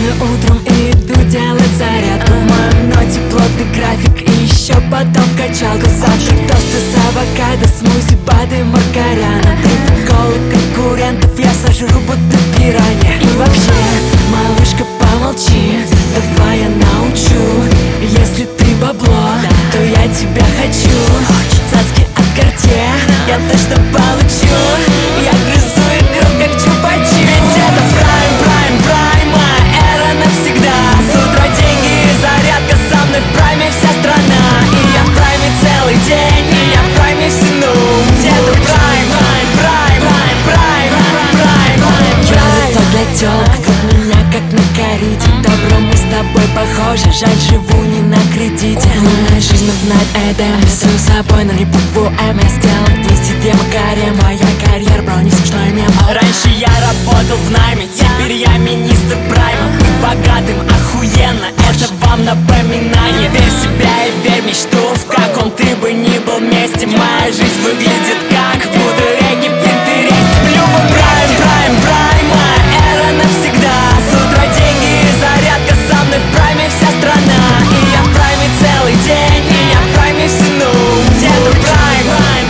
Рано утром иду делать зарядку. В моем ноте плотный график и еще потом в качалку. Завтрак, тосты с авокадо, смузи, БАДы, маргаряна. 3 колы конкурентов я сожру, будто пиранья. И вообще, малышка, помолчи, давай я научу. Если ты бабло, то я тебя хочу. Цацки от Cartier я точно получу. Я грызу икру, как чупа-чу. Ведь это прайм, моя эра навсегда. С утра деньги и зарядка, со мной в прайме вся страна. И я в прайме целый день, и я в прайме всю ночь. Это прайм. Я то для тёлок, вот меня как на корите. Добро, мы с тобой похожи, жаль, живу не на кредите. Моя жизнь узнать Эдем, рисую собой на букву М. Я сделал 202 макарем, моя карьера, бро, не смешной мем. Раньше я работал в найме, теперь я министр прайма. Быть богатым охуенно, это вам напоминание. Верь в себя и верь в мечту, в каком ты бы ни был месте. Моя жизнь выглядит как будто регги в Пинтересте. В любом прайм, моя эра навсегда. С утра деньги и зарядка, со мной в прайме вся страна. И я в прайме целый день, и я в прайме всю ночь. Это прайм.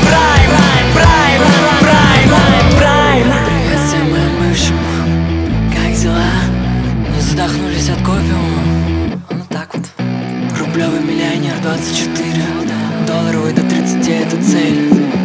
Привет всем моим бывшим, как дела? Не задохнулись от копиума? Ну так вот. Рублевый миллионер 24, долларовый до 30 это цель.